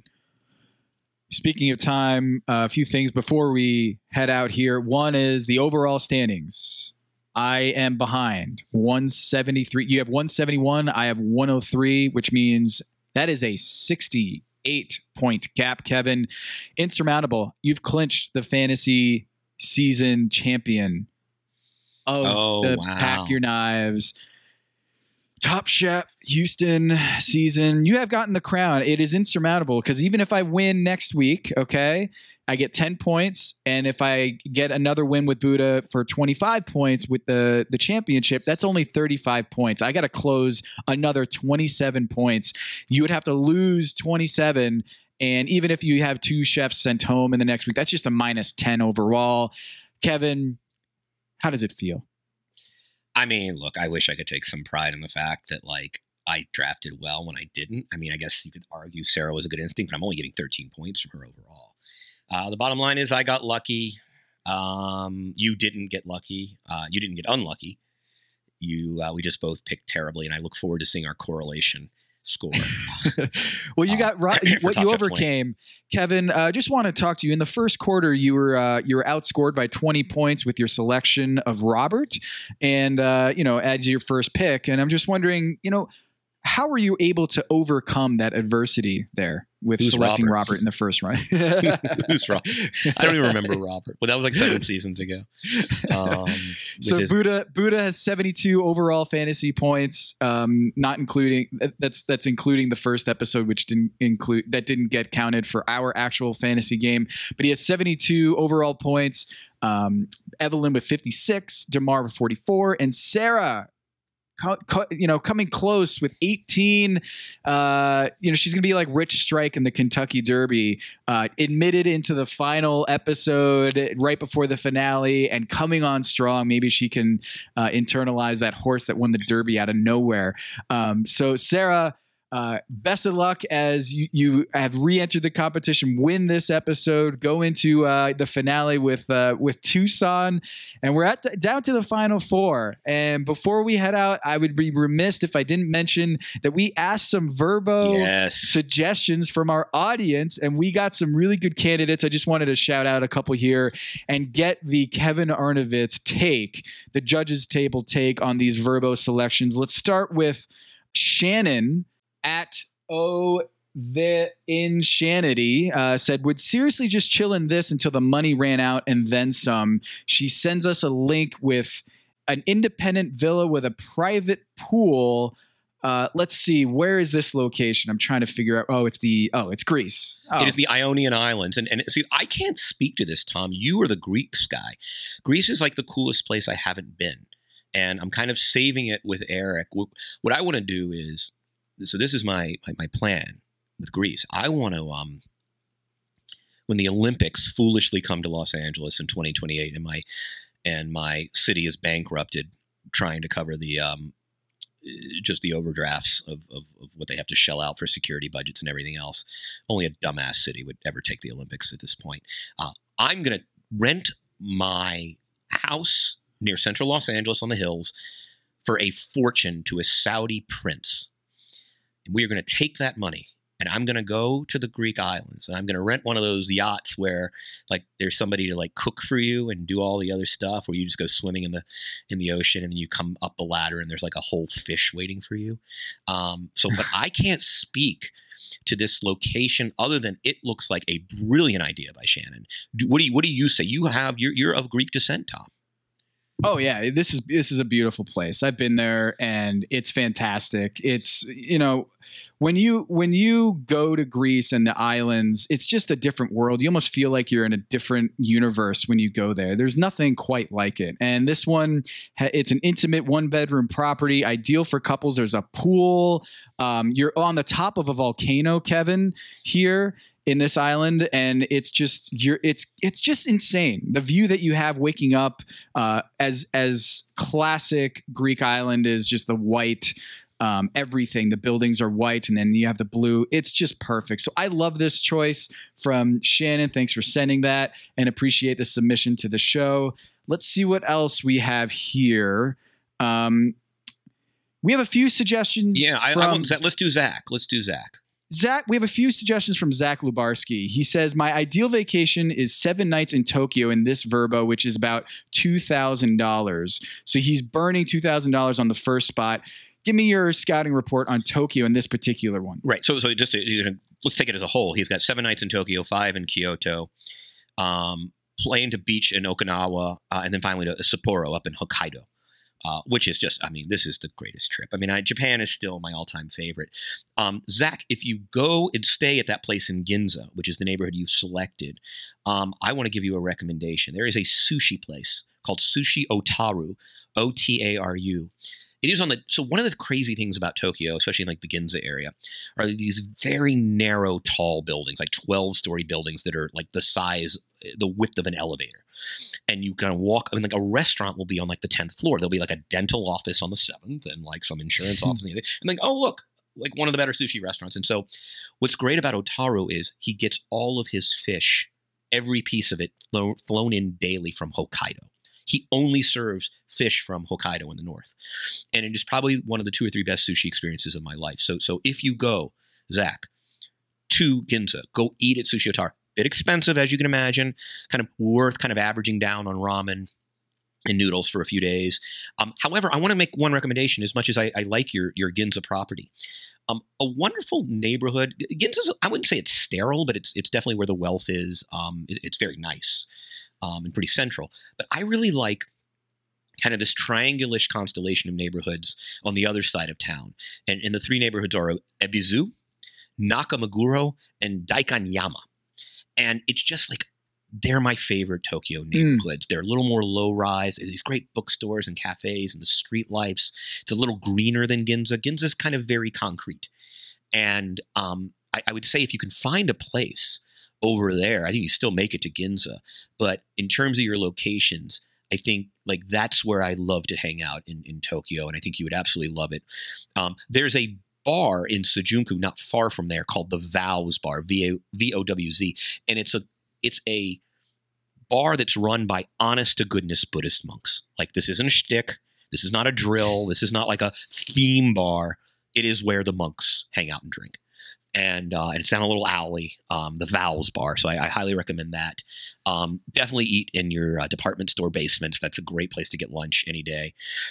Speaking of time, uh, a few things before we head out here. One is the overall standings. I am behind one seventy-three. You have one seventy-one. I have one oh three, which means that is a sixty-eight point gap, Kevin. Insurmountable. You've clinched the fantasy season champion of Oh, the wow. Pack Your Knives Top Chef Houston season. You have gotten the crown. It is insurmountable because even if I win next week, okay, I get ten points. And if I get another win with Buddha for twenty-five points with the, the championship, that's only thirty-five points. I got to close another twenty-seven points. You would have to lose twenty-seven. And even if you have two chefs sent home in the next week, that's just a minus ten overall. Kevin, how does it feel? I mean, look, I wish I could take some pride in the fact that, like, I drafted well when I didn't. I mean, I guess you could argue Sarah was a good instinct, but I'm only getting thirteen points from her overall. Uh, the bottom line is I got lucky. Um, you didn't get lucky. Uh, you didn't get unlucky. You, uh, we just both picked terribly, and I look forward to seeing our correlation score. Well, you got right. Uh, for What Top you Chef overcame, Kevin. I uh, just want to talk to you. In the first quarter, you were uh, you were outscored by twenty points with your selection of Robert, and uh, you know, as your first pick. And I'm just wondering, you know, how were you able to overcome that adversity there with Who's selecting Robert? Robert in the first round? Who's Robert? I don't even remember Robert. Well, that was like seven seasons ago. Um, with So his- Buddha Buddha has seventy-two overall fantasy points, um, not including that's that's including the first episode, which didn't include that didn't get counted for our actual fantasy game. But he has seventy-two overall points. Um, Evelyn with fifty-six, Damar with forty-four, and Sarah, co- co- you know, coming close with eighteen. Uh, you know, she's gonna be like Rich Strike in the Kentucky Derby, uh, admitted into the final episode right before the finale and coming on strong. Maybe she can uh, internalize that horse that won the Derby out of nowhere. Um, so Sarah, uh, best of luck as you, you have re-entered the competition. Win this episode. Go into uh, the finale with uh, with Tucson, and we're at the, down to the final four. And before we head out, I would be remiss if I didn't mention that we asked some Verbo Yes. suggestions from our audience, and we got some really good candidates. I just wanted to shout out a couple here and get the Kevin Arnovitz take, the judges' table take on these Verbo selections. Let's start with Shannon at Oh the Insanity uh, said, would seriously just chill in this until the money ran out and then some. She sends us a link with an independent villa with a private pool. Uh, let's see, where is this location? I'm trying to figure out. Oh, it's the oh, it's Greece. Oh. It is the Ionian Islands. And, and see, I can't speak to this, Tom. You are the Greeks guy. Greece is like the coolest place I haven't been. And I'm kind of saving it with Eric. What, what I want to do is, so this is my, my my plan with Greece. I want to, um, when the Olympics foolishly come to Los Angeles in twenty twenty-eight and my and my city is bankrupted trying to cover the um, just the overdrafts of, of, of what they have to shell out for security budgets and everything else. Only a dumbass city would ever take the Olympics at this point. Uh, I'm going to rent my house near central Los Angeles on the hills for a fortune to a Saudi prince. And we are going to take that money and I'm going to go to the Greek islands and I'm going to rent one of those yachts where like there's somebody to like cook for you and do all the other stuff, where you just go swimming in the in the ocean and you come up the ladder and there's like a whole fish waiting for you. Um, so, but I can't speak to this location other than it looks like a brilliant idea by Shannon. Do, what do you What do you say? You have you're you're of Greek descent, Tom. Oh yeah, this is this is a beautiful place. I've been there and it's fantastic. It's, you know, when you when you go to Greece and the islands, it's just a different world. You almost feel like you're in a different universe when you go there. There's nothing quite like it. And this one, it's an intimate one bedroom property, ideal for couples. There's a pool. Um, you're on the top of a volcano, Kevin, here in this island, and it's just you're it's it's just insane. The view that you have waking up uh, as as classic Greek island is just the white. Um, everything, the buildings are white and then you have the blue. It's just perfect. So I love this choice from Shannon. Thanks for sending that and appreciate the submission to the show. Let's see what else we have here. Um, we have a few suggestions. Yeah, I, from I want, let's do Zach. Let's do Zach. Zach, we have a few suggestions from Zach Lubarski. He says, my ideal vacation is seven nights in Tokyo in this Verbo, which is about two thousand dollars. So he's burning two thousand dollars on the first spot. Give me your scouting report on Tokyo in this particular one. Right. So, so just to, you know, let's take it as a whole. He's got seven nights in Tokyo, five in Kyoto. Um, plane to beach in Okinawa, uh, and then finally to Sapporo up in Hokkaido. Uh, which is just, I mean, this is the greatest trip. I mean, I, Japan is still my all-time favorite. Um, Zach, if you go and stay at that place in Ginza, which is the neighborhood you've selected, um, I want to give you a recommendation. There is a sushi place called Sushi Otaru, O T A R U. It is on the, so one of the crazy things about Tokyo, especially in like the Ginza area, are these very narrow, tall buildings, like twelve-story buildings that are like the size, the width of an elevator. And you kind of walk, I mean, like a restaurant will be on like the tenth floor. There'll be like a dental office on the seventh and like some insurance office on the other. And like, oh, look, like one of the better sushi restaurants. And so what's great about Otaru is he gets all of his fish, every piece of it flown, flown in daily from Hokkaido. He only serves fish from Hokkaido in the north. And it is probably one of the two or three best sushi experiences of my life. So so if you go, Zach, to Ginza, go eat at Sushi Otaru. Bit expensive, as you can imagine, kind of worth kind of averaging down on ramen and noodles for a few days. Um, however, I want to make one recommendation as much as I, I like your, your Ginza property. Um, a wonderful neighborhood. Ginza's, I wouldn't say it's sterile, but it's it's definitely where the wealth is. Um, it, it's very nice. Um, and pretty central. But I really like kind of this triangulish constellation of neighborhoods on the other side of town. And, and the three neighborhoods are Ebizu, Nakamaguro, and Daikanyama. And it's just like, they're my favorite Tokyo neighborhoods. Mm. They're a little more low-rise. These great bookstores and cafes and the street lights. It's a little greener than Ginza. Ginza's kind of very concrete. And um, I, I would say if you can find a place over there, I think you still make it to Ginza. But in terms of your locations, I think like that's where I love to hang out in, in Tokyo, and I think you would absolutely love it. Um, there's a bar in Sujunku not far from there called the Vows Bar, V O W Z, and it's a it's a bar that's run by honest-to-goodness Buddhist monks. Like, this isn't a shtick. This is not a drill. This is not like a theme bar. It is where the monks hang out and drink. And, uh, and it's down a little alley, um, the Vows Bar. So I, I highly recommend that. Um, definitely eat in your uh, department store basements. That's a great place to get lunch any day.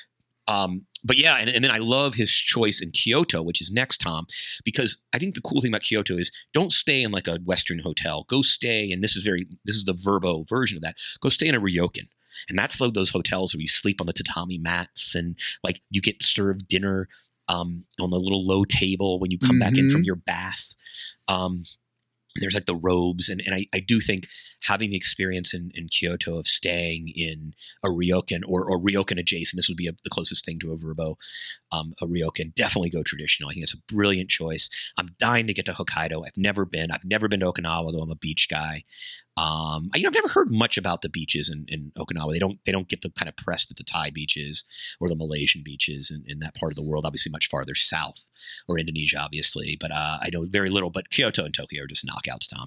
Um, but yeah, and, and then I love his choice in Kyoto, which is next, Tom, because I think the cool thing about Kyoto is don't stay in like a Western hotel. Go stay, and this is very, this is the Verbo version of that. Go stay in a ryokan. And that's like those hotels where you sleep on the tatami mats and like you get served dinner um, on the little low table when you come mm-hmm. back in from your bath. Um, there's like the robes. And, and I, I do think having the experience in, in Kyoto of staying in a ryokan or, or ryokan adjacent, this would be a, the closest thing to a Verbo, um, a ryokan, definitely go traditional. I think it's a brilliant choice. I'm dying to get to Hokkaido. I've never been. I've never been to Okinawa, though I'm a beach guy. Um, I, you know, I've never heard much about the beaches in, in Okinawa. They don't they don't get the kind of press that the Thai beaches or the Malaysian beaches in, in that part of the world, obviously much farther south, or Indonesia, obviously. But uh, I know very little. But Kyoto and Tokyo are just knockouts, Tom.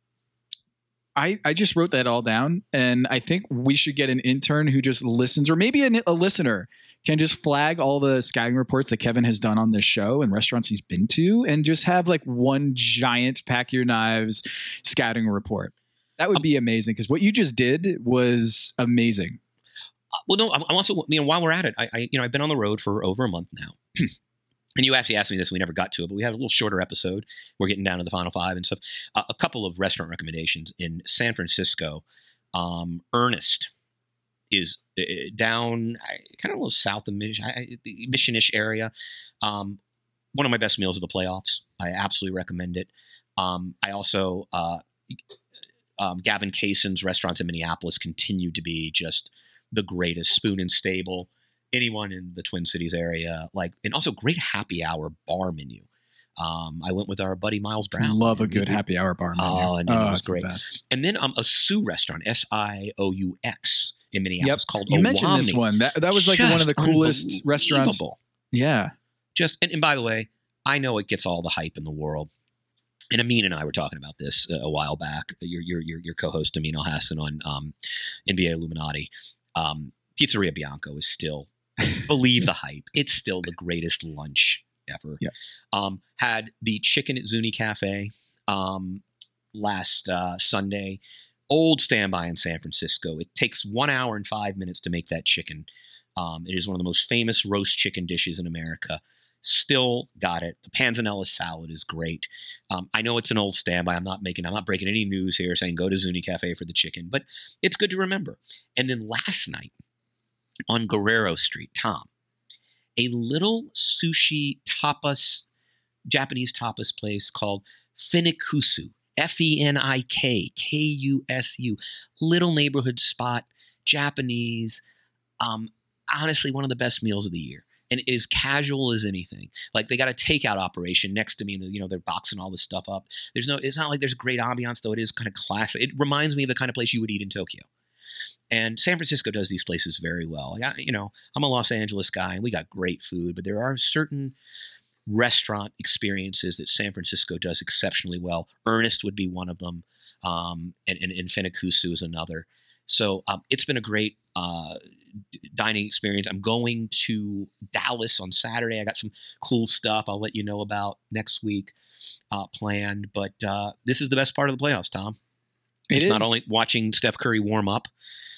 I, I just wrote that all down, and I think we should get an intern who just listens, or maybe a, a listener can just flag all the scouting reports that Kevin has done on this show and restaurants he's been to, and just have like one giant pack your knives scouting report. That would be amazing, because what you just did was amazing. Uh, well, no, I'm also, you know, while we're at it, I, I, you know, I've been on the road for over a month now. And you actually asked me this, and we never got to it, but we had a little shorter episode. We're getting down to the final five and stuff. Uh, a couple of restaurant recommendations in San Francisco. Um, Ernest is uh, down kind of a little south of Mission, Mission-ish area. Um, one of my best meals of the playoffs. I absolutely recommend it. Um, I also, uh, um, Gavin Kaysen's restaurants in Minneapolis continue to be just the greatest. Spoon and Stable. Anyone in the Twin Cities area, like, and also great happy hour bar menu. Um, I went with our buddy Miles Brown. Love a good we, happy hour bar menu. Oh, and oh, it was great. The and then um, a Sioux restaurant, S I O U X in Minneapolis, yep. called You Owami. mentioned this one. That that was like just one of the coolest restaurants. Yeah. Just and, and by the way, I know it gets all the hype in the world. And Amin and I were talking about this a, a while back. Your your your, your co-host Amin Al-Hassan on um, N B A Illuminati. Um, Pizzeria Bianco is still. Believe the hype. It's still the greatest lunch ever. Yeah. Um, had the chicken at Zuni Cafe um, last uh, Sunday. Old standby in San Francisco. It takes one hour and five minutes to make that chicken. Um, it is one of the most famous roast chicken dishes in America. Still got it. The panzanella salad is great. Um, I know it's an old standby. I'm not making, I'm not breaking any news here saying go to Zuni Cafe for the chicken, but it's good to remember. And then last night on Guerrero Street, Tom, a little sushi tapas, Japanese tapas place called Fenikusu, F E N I K K U S U, little neighborhood spot, Japanese, um, honestly, one of the best meals of the year. And as casual as anything. Like they got a takeout operation next to me, and you know they're boxing all this stuff up. There's no, it's not like there's great ambiance, though it is kind of classic. It reminds me of the kind of place you would eat in Tokyo. And San Francisco does these places very well. I, you know, I'm a Los Angeles guy, and we got great food, but there are certain restaurant experiences that San Francisco does exceptionally well. Ernest would be one of them, um, and, and, and Fenikusu is another. So um, it's been a great uh, dining experience. I'm going to Dallas on Saturday. I got some cool stuff I'll let you know about next week uh, planned. But uh, this is the best part of the playoffs, Tom. It's It not is. only watching Steph Curry warm up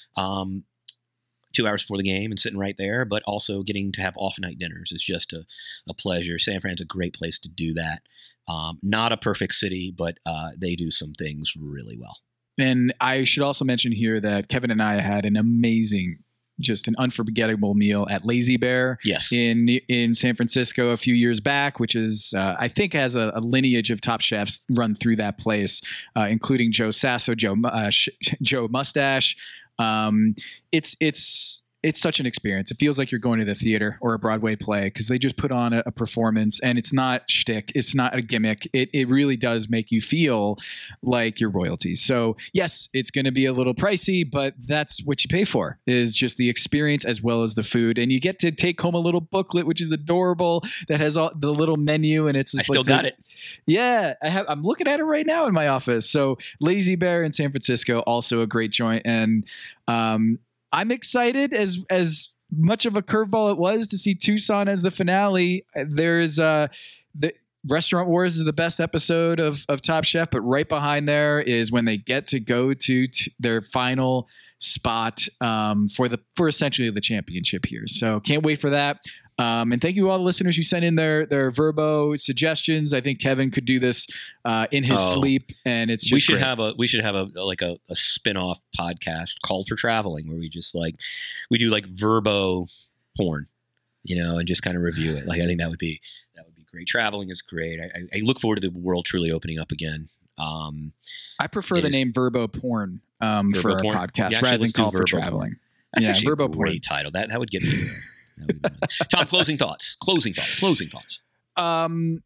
um, two hours before the game and sitting right there, but also getting to have off-night dinners is just a, a pleasure. San Fran's a great place to do that. Um, not a perfect city, but uh, they do some things really well. And I should also mention here that Kevin and I had an amazing, just an unforgettable meal at Lazy Bear Yes. in in San Francisco a few years back, which is, uh, I think, has a, a lineage of top chefs run through that place, uh, including Joe Sasso, Joe uh, Sh- Joe Mustache. Um, it's it's it's such an experience. It feels like you're going to the theater or a Broadway play because they just put on a, a performance, and it's not shtick. It's not a gimmick. It it really does make you feel like you're royalty. So yes, it's going to be a little pricey, but that's what you pay for, is just the experience as well as the food. And you get to take home a little booklet, which is adorable, that has all the little menu, and it's I just still like got the, it. Yeah, I have. I'm looking at it right now in my office. So Lazy Bear in San Francisco, also a great joint, and um, I'm excited as as much of a curveball it was to see Tucson as the finale. There's uh, the Restaurant Wars is the best episode of of Top Chef, but right behind there is when they get to go to t- their final spot um, for the for essentially the championship here. So can't wait for that. Um, and thank you to all the listeners who sent in their their Verbo suggestions. I think Kevin could do this uh, in his Oh. sleep, and it's just we should great. have a we should have a like a, a spin-off podcast called For Traveling, where we just like we do like Verbo porn, you know, and just kind of review it. Like I think that would be that would be great. Traveling is great. I, I, I look forward to the world truly opening up again. Um, I prefer it the is- name Verbo Porn um, Verbo for our porn? podcast Yeah, actually, rather than let's do call for Verbo traveling. porn. That's yeah, actually Verbo a great Porn. title. That that would get me there. That would be fun. Tom, closing thoughts. Closing thoughts. Closing thoughts. Um,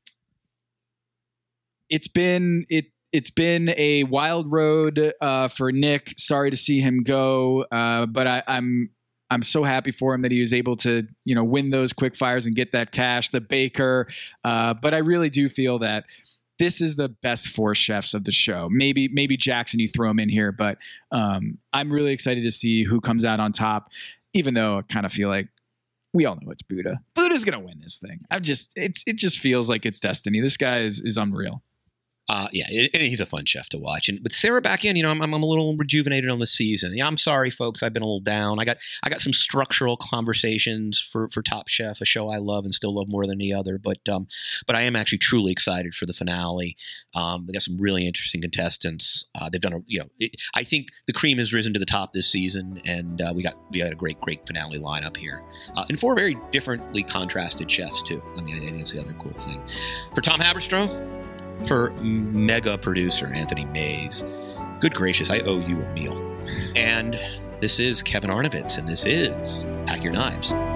it's been it. It's been a wild road uh, for Nick. Sorry to see him go, uh, but I, I'm I'm so happy for him that he was able to, you know, win those quick fires and get that cash. The baker, uh, but I really do feel that this is the best four chefs of the show. Maybe maybe Jackson, you throw him in here, but um, I'm really excited to see who comes out on top. Even though I kind of feel like we all know it's Buddha. Buddha's gonna win this thing. I'm just it's it just feels like it's destiny. This guy is is unreal. Uh, yeah, it, and he's a fun chef to watch. And with Sarah back in, you know, I'm, I'm a little rejuvenated on the season. Yeah, I'm sorry, folks. I've been a little down. I got I got some structural conversations for, for Top Chef, a show I love and still love more than the other. But um, but I am actually truly excited for the finale. Um, we got some really interesting contestants. Uh, they've done a you know, it, I think the cream has risen to the top this season, and uh, we got we got a great great finale lineup here, uh, and four very differently contrasted chefs too. I mean, I think that's the other cool thing. For Tom Haberstroh. For mega producer Anthony Mays, good gracious, I owe you a meal. And this is Kevin Arnovitz, and this is Pack Your Knives.